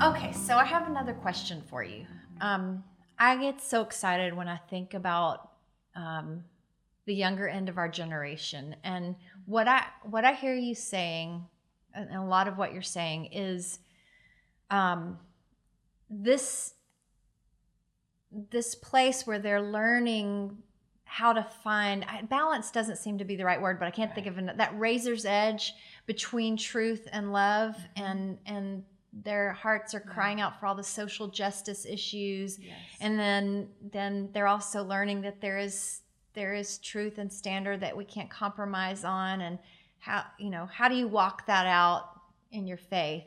Okay, so I have another question for you. I get so excited when I think about um, the younger end of our generation, and what I hear you saying, and a lot of what you're saying is um, this this place where they're learning how to find balance doesn't seem to be the right word, but I can't think of that razor's edge between truth and love, and their hearts are crying out for all the social justice issues. Yes. And then they're also learning that there is truth and standard that we can't compromise on, and how do you walk that out in your faith?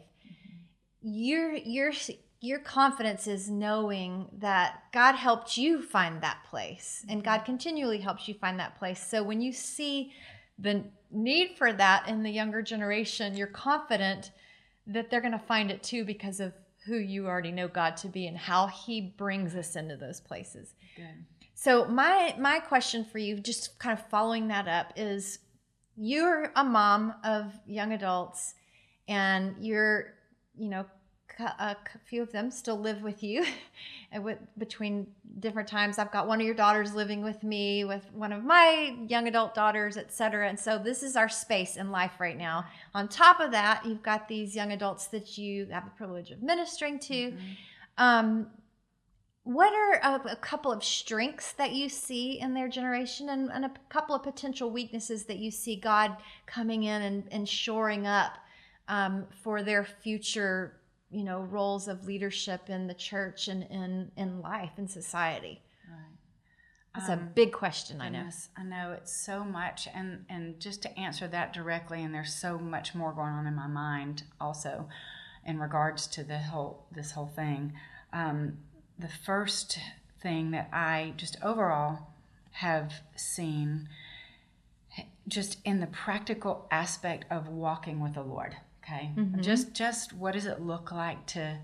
Your confidence is knowing that God helped you find that place, and God continually helps you find that place. So when you see the need for that in the younger generation, you're confident that they're going to find it too, because of who you already know God to be and how He brings us into those places. Good. So my question for you, just kind of following that up, is you're a mom of young adults, and you're, a few of them still live with you between different times. I've got one of your daughters living with me, with one of my young adult daughters, etc. And so this is our space in life right now. On top of that, you've got these young adults that you have the privilege of ministering to. What are a couple of strengths that you see in their generation, and a couple of potential weaknesses that you see God coming in and shoring up for their future, roles of leadership in the church and in life and society? Right. It's a big question, I know. Goodness, I know it's so much, and just to answer that directly, and there's so much more going on in my mind also in regards to this whole thing. The first thing that I just overall have seen, just in the practical aspect of walking with the Lord. Okay, just what does it look like to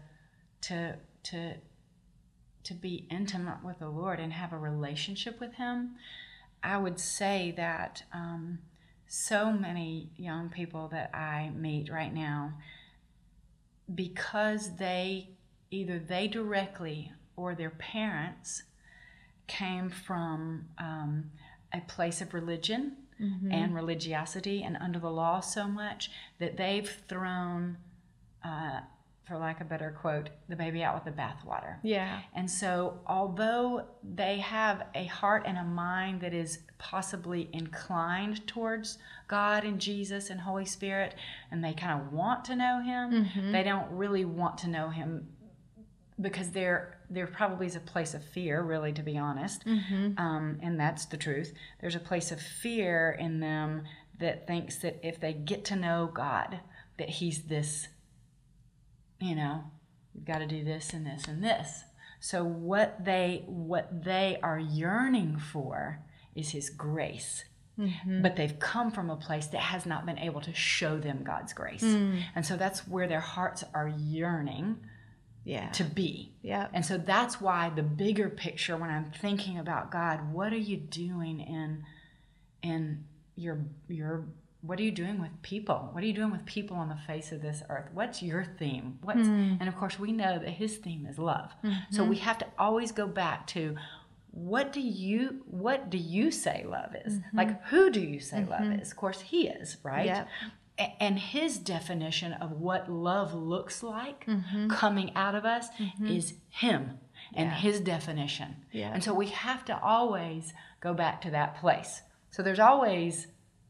be intimate with the Lord and have a relationship with Him? I would say that so many young people that I meet right now, because either they directly or their parents came from a place of religion and religiosity and under the law so much that they've thrown, for lack of a better quote, the baby out with the bathwater. Yeah. And so although they have a heart and a mind that is possibly inclined towards God and Jesus and Holy Spirit, and they kind of want to know Him, they don't really want to know Him, because there probably is a place of fear, really, to be honest, and that's the truth. There's a place of fear in them that thinks that if they get to know God, that He's this, you've got to do this and this and this. So what they are yearning for is His grace. But they've come from a place that has not been able to show them God's grace. And so that's where their hearts are yearning to be. Yeah. And so that's why the bigger picture, when I'm thinking about God, what are you doing in your what are you doing with people? What are you doing with people on the face of this earth? What's your theme? And of course we know that His theme is love. So we have to always go back to, what do you say love is? Like, who do you say love is? Of course He is, right? Yeah. And His definition of what love looks like coming out of us is Him and His definition. Yeah. And so we have to always go back to that place. So there's always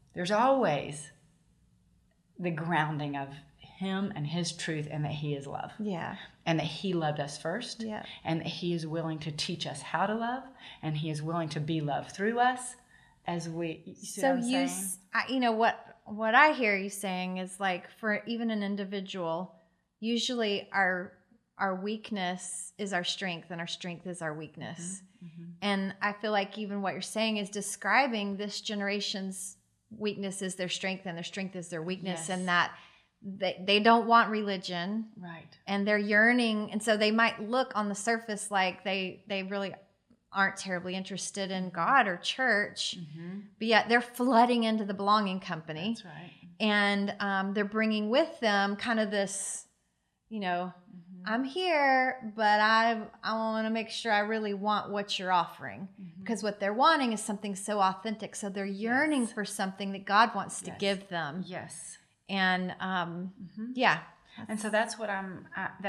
the grounding of Him and His truth, and that He is love. Yeah. And that He loved us first. Yeah. And that He is willing to teach us how to love, and He is willing to be loved through us as we. You see So what I hear you saying is, like, for even an individual, usually our weakness is our strength, and our strength is our weakness. And I feel like even what you're saying is describing this generation's weakness is their strength, and their strength is their weakness. Yes. And that they don't want religion, Right. and they're yearning, and so they might look on the surface like they really aren't terribly interested in God or church, but yet they're flooding into the belonging company. That's right. And they're bringing with them kind of this, I'm here, but I want to make sure I really want what you're offering, because what they're wanting is something so authentic. So they're yearning for something that God wants to give them. Yes. And yeah. And so that's what I'm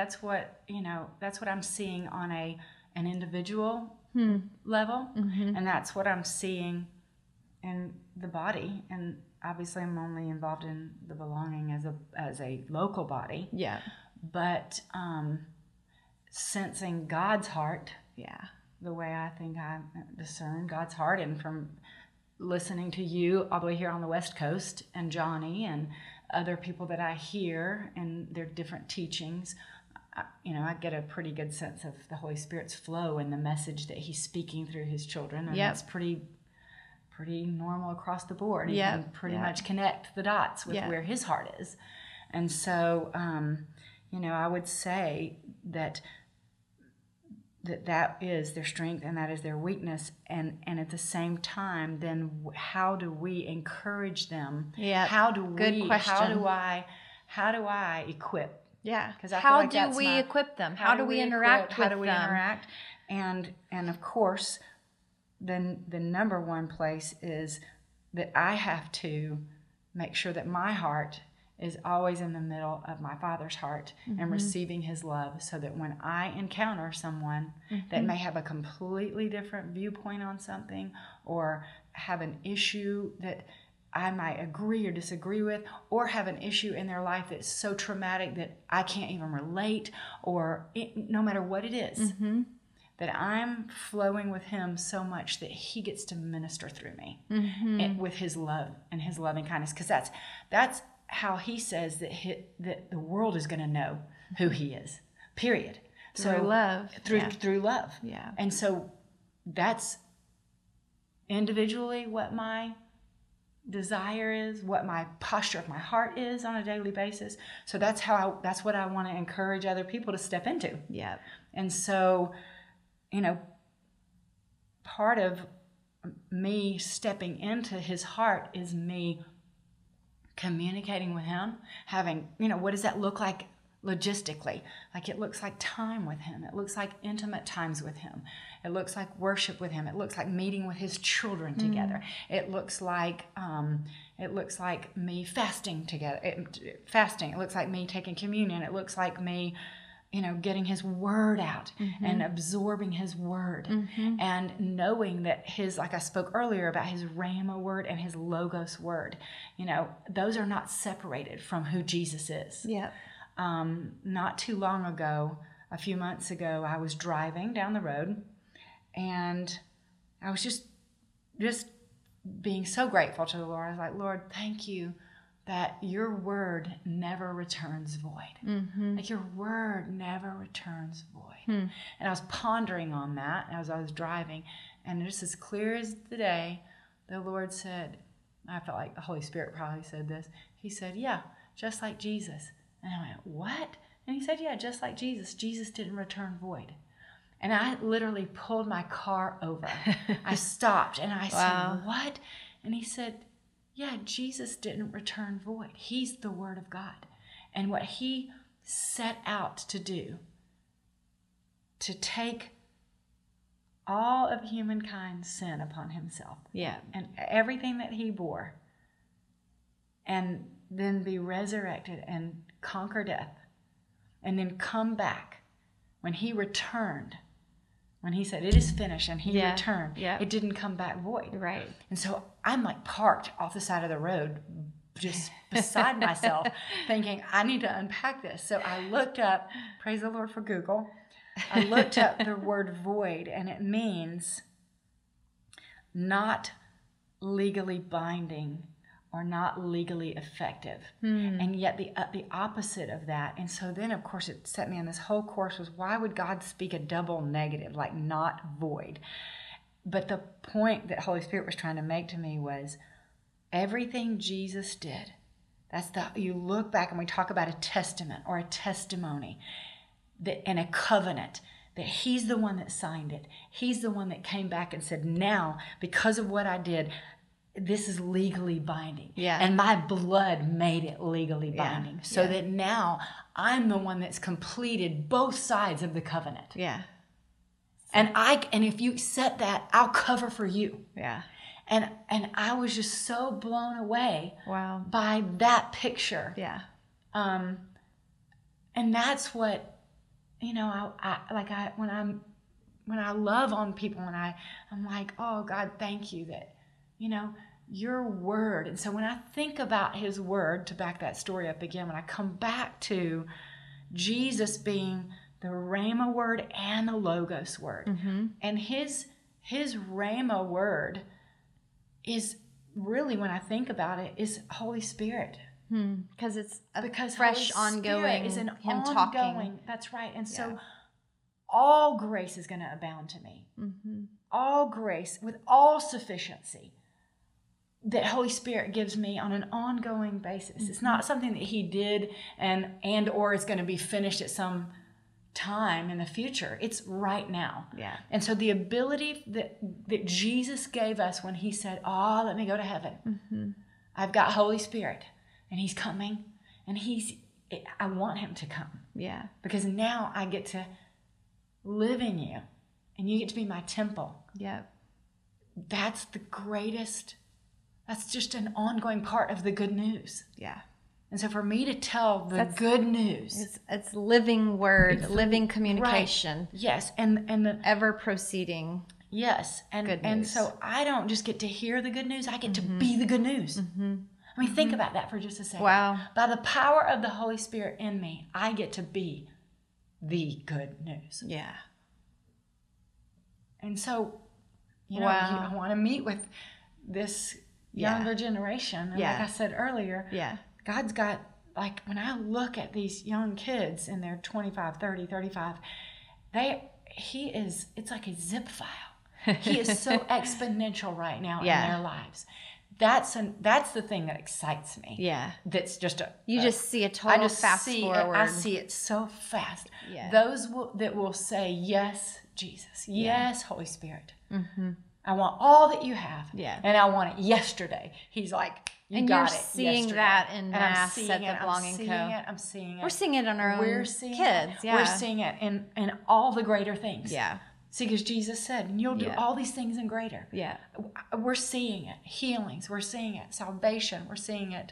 seeing on an individual level, and that's what I'm seeing in the body. And obviously, I'm only involved in the belonging as a local body. Yeah. But sensing God's heart, the way I think I discern God's heart, and from listening to you all the way here on the West Coast, and Johnny and other people that I hear and their different teachings, I get a pretty good sense of the Holy Spirit's flow and the message that He's speaking through His children, and it's pretty normal across the board. You can pretty much connect the dots with where His heart is, and so. I would say that is their strength and that is their weakness, and at the same time, then how do we encourage them? Yeah. Good question. How do I equip? Yeah. Because how do we equip them? How do we interact with them? How do we interact? And of course, then the number one place is that I have to make sure that my heart is always in the middle of my Father's heart and receiving His love, so that when I encounter someone that may have a completely different viewpoint on something, or have an issue that I might agree or disagree with, or have an issue in their life that's so traumatic that I can't even relate, or no matter what it is, that I'm flowing with Him so much that He gets to minister through me with His love and His loving kindness, because that's how He says that the world is going to know who He is, period. Through love. Through love. Yeah. And so that's individually what my desire is, what my posture of my heart is on a daily basis. So that's what I want to encourage other people to step into. Yeah. And so, part of me stepping into His heart is me communicating with Him, having, what does that look like logistically? Like, it looks like time with Him. It looks like intimate times with Him. It looks like worship with Him. It looks like meeting with His children together. It looks like me fasting together. It looks like me taking communion. It looks like me getting His word out and absorbing His word and knowing that His, like I spoke earlier about His Rhema word and His Logos word, those are not separated from who Jesus is. Yeah. Not too long ago, a few months ago, I was driving down the road, and I was just being so grateful to the Lord. I was like, Lord, thank You that Your word never returns void. Like, Your word never returns void. And I was pondering on that as I was driving, and just as clear as the day, the Lord said, I felt like the Holy Spirit probably said this. He said, yeah, just like Jesus. And I went, what? And He said, yeah, just like Jesus. Jesus didn't return void. And I literally pulled my car over. I stopped and I said, what? And He said, yeah, Jesus didn't return void. He's the Word of God. And what He set out to do, to take all of humankind's sin upon Himself. Yeah. And everything that He bore, and then be resurrected and conquer death, and then come back. When He returned, when He said, it is finished, and He returned, it didn't come back void. Right. And so I'm like parked off the side of the road, just beside myself, thinking, I need to unpack this. So I looked up, praise the Lord for Google, I looked up the word void, and it means not legally binding or not legally effective. And yet the opposite of that. And so then, of course, it set me on this whole course was, why would God speak a double negative, like not void? But the point that Holy Spirit was trying to make to me was, everything Jesus did, you look back and we talk about a testament or a testimony and a covenant, that He's the one that signed it. He's the one that came back and said, now, because of what I did, this is legally binding. Yeah. And my blood made it legally Yeah. binding. So Yeah. that now I'm the one that's completed both sides of the covenant. Yeah. And if you accept that, I'll cover for you. Yeah. And I was just so blown away Wow. by that picture. Yeah. And that's what, when I love on people and I'm like, oh God, thank you that, your word. And so when I think about his word, to back that story up again, when I come back to Jesus being the Rhema word and the Logos word, and his Rhema word is really, when I think about it, is Holy Spirit. Because it's a Because fresh, Holy Spirit ongoing, is an him ongoing, talking. That's right. And so Yeah. all grace is going to abound to me. All grace with all sufficiency that Holy Spirit gives me on an ongoing basis. It's not something that he did and or is going to be finished at some time in the future. It's right now. Yeah. And so the ability that Jesus gave us when he said, let me go to heaven. I've got Holy Spirit and he's coming, and I want him to come. Yeah. Because now I get to live in you and you get to be my temple. Yeah. That's the greatest, that's just an ongoing part of the good news. Yeah. And so for me to tell the good news. It's living word, living communication. Right. Yes. And the ever proceeding. Yes. Good And news. so I don't just get to hear the good news, I get to be the good news. I mean, think about that for just a second. Wow. By the power of the Holy Spirit in me, I get to be the good news. Yeah. And so, Wow. I want to meet with this younger generation. And like I said earlier, God's got, like, when I look at these young kids and they're 25, 30, 35, it's like a zip file. He is so exponential right now in their lives. That's the thing that excites me. Yeah. That's just you just see a total fast forward. I see it so fast. Yeah. Those that will say, yes, Jesus. Yes, Holy Spirit. I want all that you have. Yeah. And I want it yesterday. He's like, you got it. And you're seeing yesterday. that in And mass I'm at seeing the it, Belonging Co. I'm seeing it. We're seeing it on our own We're seeing kids. It. Yeah. We're seeing it in all the greater things. Yeah. See, because Jesus said, and you'll do all these things and greater. Yeah. We're seeing it. Healings. We're seeing it. Salvation. We're seeing it.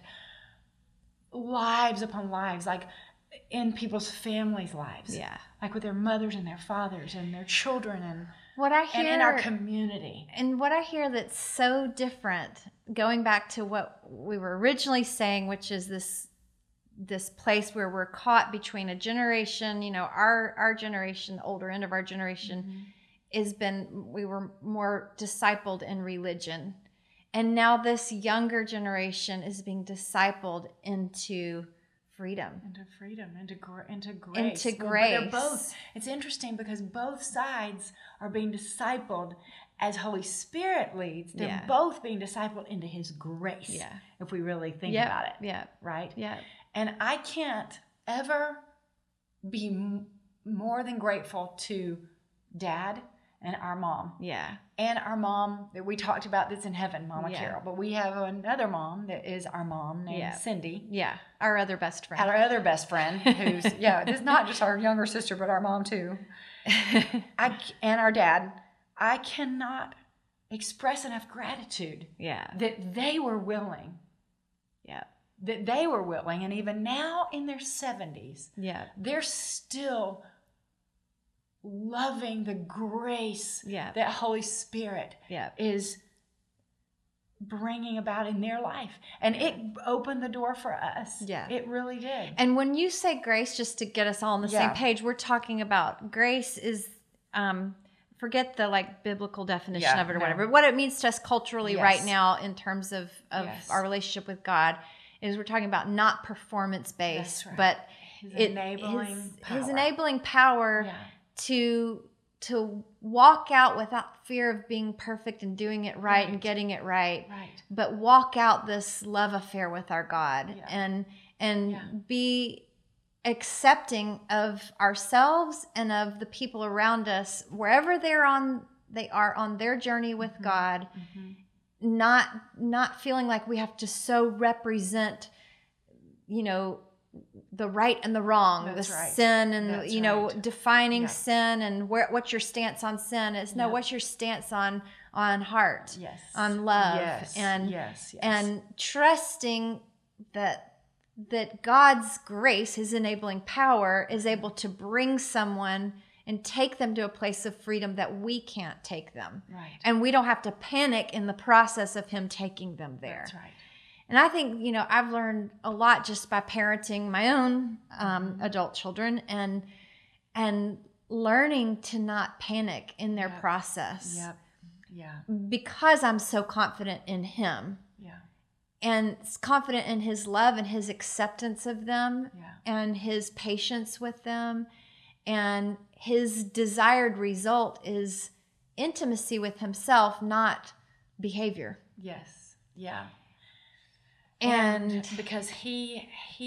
Lives upon lives, like in people's families' lives. Yeah. Like with their mothers and their fathers and their children and in our community. And what I hear that's so different, going back to what we were originally saying, which is this place where we're caught between a generation, our generation, the older end of our generation, we were more discipled in religion. And now this younger generation is being discipled into freedom. Into freedom, into grace. Into But grace. they're both. It's interesting because both sides are being discipled as Holy Spirit leads. They're both being discipled into his grace. Yeah. If we really think about it. Yeah. Right? Yeah. And I can't ever be more than grateful to Dad and our mom. Yeah. And our mom that we talked about that's in heaven, Mama Yeah. Carol. But we have another mom that is our mom named Cindy. Yeah. Our other best friend. Our other best friend who's, it's not just our younger sister, but our mom too. And our dad. I cannot express enough gratitude that they were willing. Yeah. That they were willing. And even now in their 70s, they're still loving the grace that Holy Spirit is bringing about in their life. And it opened the door for us. Yeah. It really did. And when you say grace, just to get us all on the same page, we're talking about grace is, forget the biblical definition of it or whatever. What it means to us culturally right now in terms of our relationship with God is we're talking about not performance-based, but his enabling power to walk out without fear of being perfect and doing it right and getting it right, but walk out this love affair with our God and be accepting of ourselves and of the people around us wherever they are on their journey with God, not feeling like we have to so represent, the right and the wrong, That's the right. sin and, That's right. defining Yep. sin and what's your stance on sin. It's no, Yep. what's your stance on heart, Yes. on love, Yes. and yes. and trusting that God's grace, his enabling power, is able to bring someone and take them to a place of freedom that we can't take them. Right. And we don't have to panic in the process of him taking them there. That's right. And I think, I've learned a lot just by parenting my own adult children and learning to not panic in their process. Yep. Yeah. Because I'm so confident in him. Yeah. And confident in his love and his acceptance of them. Yeah. And his patience with them. And his desired result is intimacy with himself, not behavior. Yes. Yeah. And because he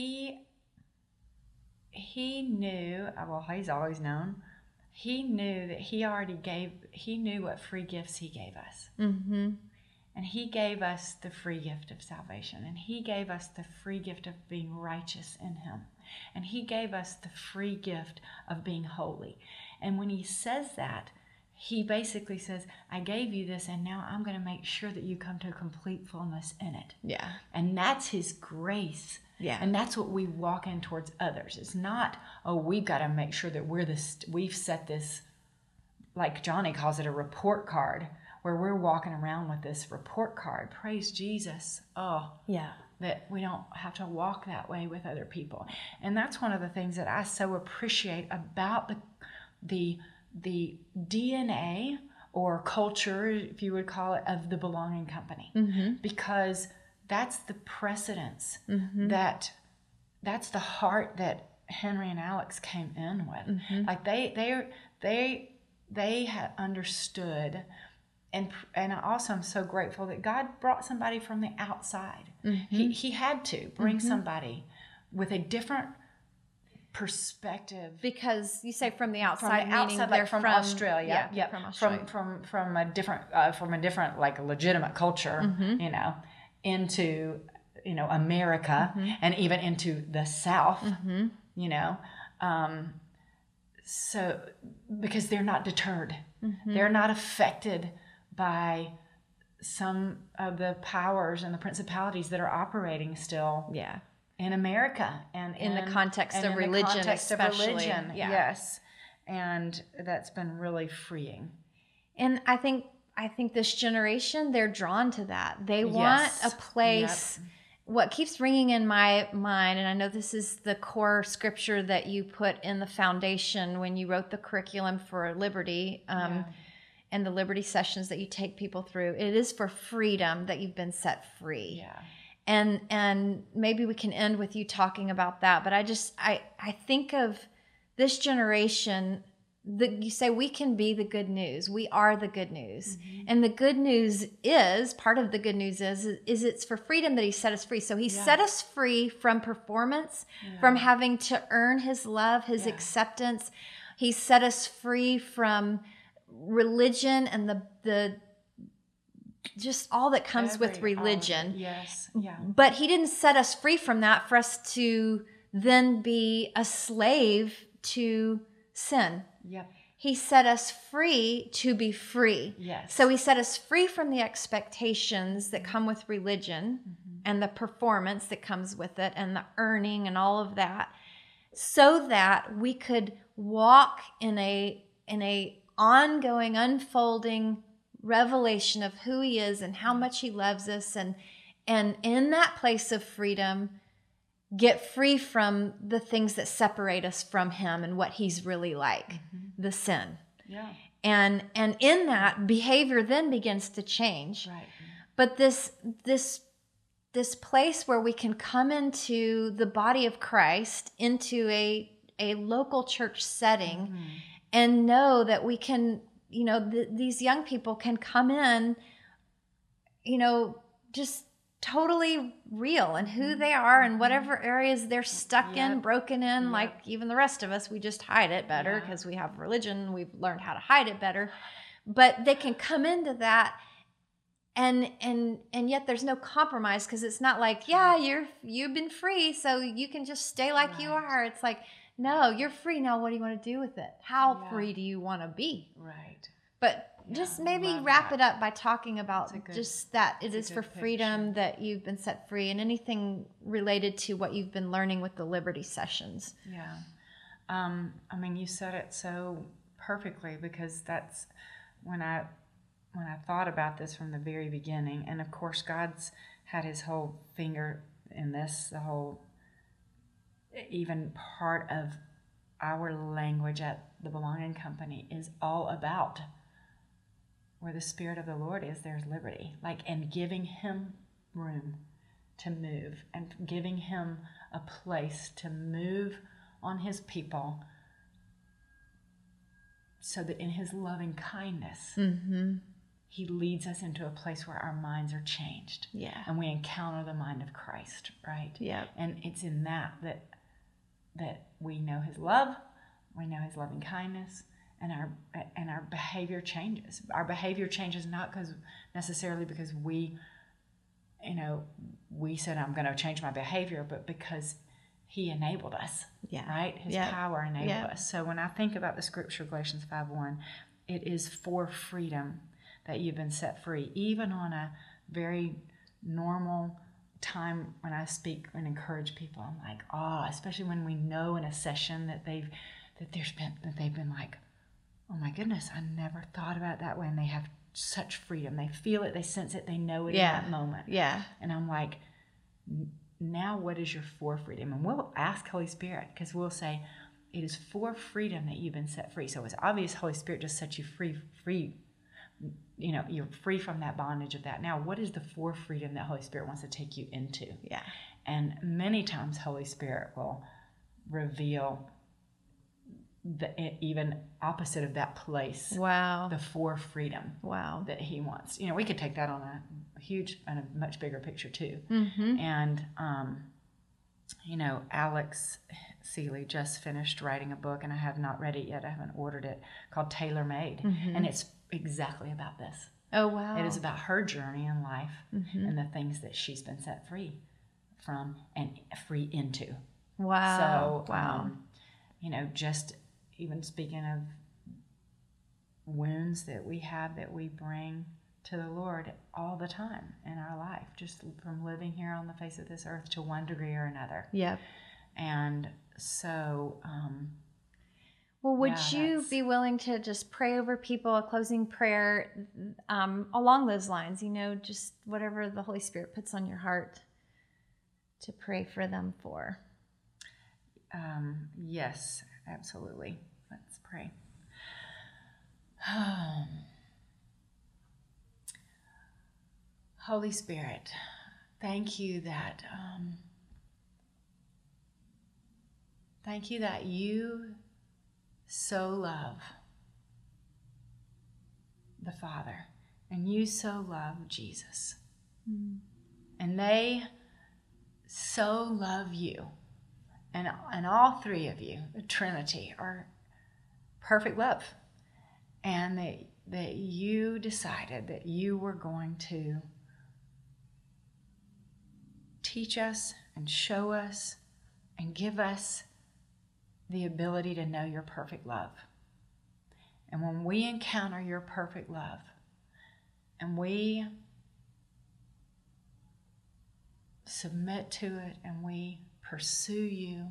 knew, well, he's always known, he knew that he knew what free gifts he gave us. Mm-hmm. And he gave us the free gift of salvation. And he gave us the free gift of being righteous in him. And he gave us the free gift of being holy. And when he says that, he basically says, I gave you this, and now I'm going to make sure that you come to a complete fullness in it. Yeah. And that's his grace. Yeah. And that's what we walk in towards others. It's not, we've got to make sure that we've set this, like Johnny calls it, a report card, where we're walking around with this report card. Praise Jesus. Oh, yeah. That we don't have to walk that way with other people. And that's one of the things that I so appreciate about the DNA or culture, if you would call it, of the Belonging Company. Mm-hmm. Because that's the precedence, Mm-hmm. that's the heart that Henry and Alex came in with. Mm-hmm. Like they had understood, and also I'm so grateful that God brought somebody from the outside. Mm-hmm. He had to bring somebody with a different perspective, Because you say from the outside, meaning like they're from Australia, Yeah, from Australia. from a different like legitimate culture, Mm-hmm. Into America, Mm-hmm. and even into the South, Mm-hmm. So because they're not deterred, Mm-hmm. they're not affected by some of the powers and the principalities that are operating still Yeah. in America and In the context of in the religion, context of especially. religion. Yeah. Yes, and that's been really freeing. And I think this generation, they're drawn to that. They want Yes. a place. Yep. What keeps ringing in my mind, and I know this is the core scripture that you put in the foundation when you wrote the curriculum for Liberty, and the Liberty sessions that you take people through. It is for freedom that you've been set free. Yeah. And maybe we can end with you talking about that. But I think of this generation. You say we can be the good news. We are the good news. Mm-hmm. And the good news is, part of the good news is it's for freedom that he set us free. So he set us free from performance, from having to earn his love, his acceptance. He set us free from religion and the just all that comes with religion. Yes. Yeah. But he didn't set us free from that for us to then be a slave to sin. Yep. He set us free to be free. Yes. So he set us free from the expectations that come with religion and the performance that comes with it and the earning and all of that, so that we could walk in a ongoing, unfolding revelation of who he is and how much he loves us, and in that place of freedom get free from the things that separate us from him and what he's really like, the sin. Yeah. And in that, behavior then begins to change. Right. But this place where we can come into the body of Christ, into a local church setting, and know that we can, these young people can come in, just totally real and who they are and whatever areas they're stuck in, broken in, like even the rest of us. We just hide it better because we have religion. We've learned how to hide it better. But they can come into that and yet there's no compromise, because it's not like, yeah, you've been free, so you can just stay like you are. It's like, no, you're free now. What do you want to do with it? How free do you want to be? Right. But just maybe wrap it up by talking about just that it is for freedom that you've been set free, and anything related to what you've been learning with the Liberty sessions. Yeah. I mean, you said it so perfectly, because that's when I thought about this from the very beginning. And of course, God's had his whole finger in this, the whole, even part of our language at the Belonging Company is all about where the Spirit of the Lord is, there's liberty. Like, and giving him room to move, and giving him a place to move on his people, so that in his loving kindness, he leads us into a place where our minds are changed. Yeah. And we encounter the mind of Christ, right? Yeah. And it's in that we know his love, we know his loving kindness, and our behavior changes. Our behavior changes not necessarily because we said, I'm going to change my behavior, but because he enabled us. Yeah. Right? His power enabled us. So when I think about the scripture, Galatians 5:1, it is for freedom that you've been set free. Even on a very normal time when I speak and encourage people, I'm like, especially when we know in a session that they've been like, oh my goodness, I never thought about it that way. And they have such freedom. They feel it, they sense it, they know it in that moment. Yeah. And I'm like, now what is your for freedom? And we'll ask Holy Spirit, because we'll say, it is for freedom that you've been set free. So it's obvious Holy Spirit just set you free. You're free from that bondage of that. Now, what is the for freedom that Holy Spirit wants to take you into? Yeah. And many times Holy Spirit will reveal the even opposite of that place. Wow. The for freedom. Wow. That he wants. We could take that on a huge and a much bigger picture too. Mm-hmm. And Alex Seeley just finished writing a book, and I have not read it yet. I haven't ordered it, called Tailor Made. Mm-hmm. And it's exactly about this. Oh, wow. It is about her journey in life, and the things that she's been set free from and free into. Wow. So, wow. Just even speaking of wounds that we have, that we bring to the Lord all the time in our life, just from living here on the face of this earth to one degree or another. Yep. And so, well, would you be willing to just pray over people, a closing prayer along those lines, just whatever the Holy Spirit puts on your heart to pray for them for? Yes, absolutely. Let's pray. Holy Spirit, thank you that you so love the Father, and you so love Jesus, and they so love you, and all three of you, the Trinity, are perfect love, and that you decided that you were going to teach us and show us and give us the ability to know your perfect love. And when we encounter your perfect love, and we submit to it, and we pursue you,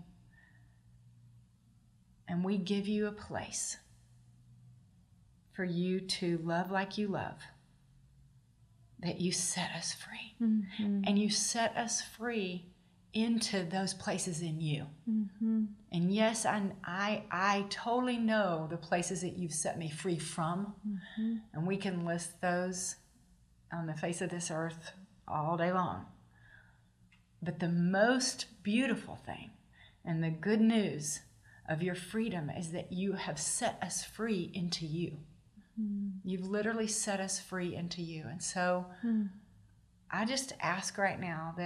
and we give you a place for you to love like you love, that you set us free. Mm-hmm. And you set us free into those places in you. Mm-hmm. And yes, I totally know the places that you've set me free from. Mm-hmm. And we can list those on the face of this earth all day long. But the most beautiful thing and the good news of your freedom is that you have set us free into you. You've literally set us free into you. And so I just ask right now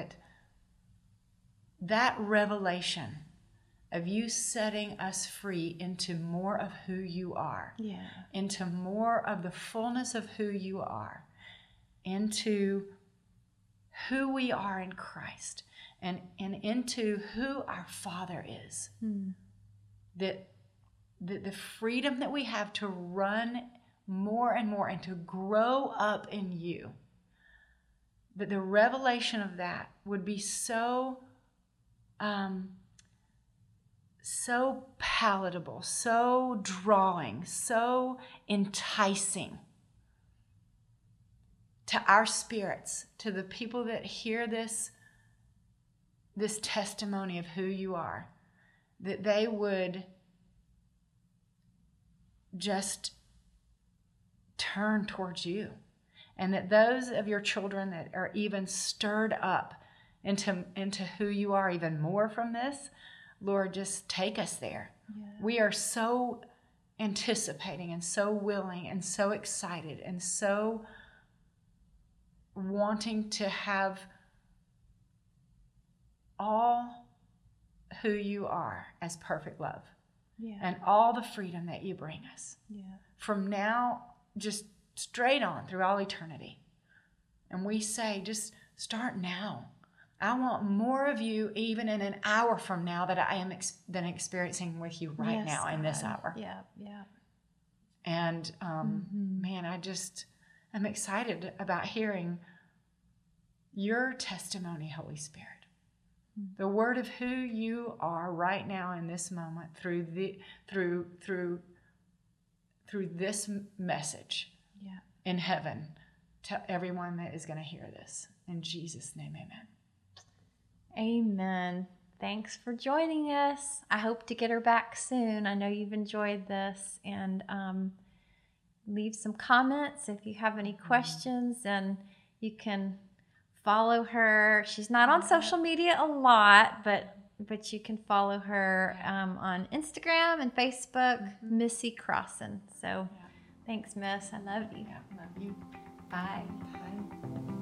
that revelation of you setting us free into more of who you are, into more of the fullness of who you are, into who we are in Christ and into who our Father is. That the freedom that we have to run more and more and to grow up in you, that the revelation of that would be so palatable, so drawing, so enticing to our spirits, to the people that hear this testimony of who you are, that they would just turn towards you. And that those of your children that are even stirred up into who you are even more from this, Lord, just take us there. Yeah. We are so anticipating and so willing and so excited and so wanting to have all who you are as perfect love. Yeah. And all the freedom that you bring us. Yeah. From now, just straight on through all eternity. And we say, just start now. I want more of you even in an hour from now that I am experiencing with you right now in this hour. Yeah, yeah. And man, I'm excited about hearing your testimony, Holy Spirit. The word of who you are right now in this moment through this message in heaven to everyone that is going to hear this. In Jesus' name, amen. Amen. Thanks for joining us. I hope to get her back soon. I know you've enjoyed this, and leave some comments if you have any questions, and you can follow her. She's not on social media a lot, but you can follow her on Instagram and Facebook, Missy Crossan. So thanks, Miss. I love you. Yeah, love you. Bye.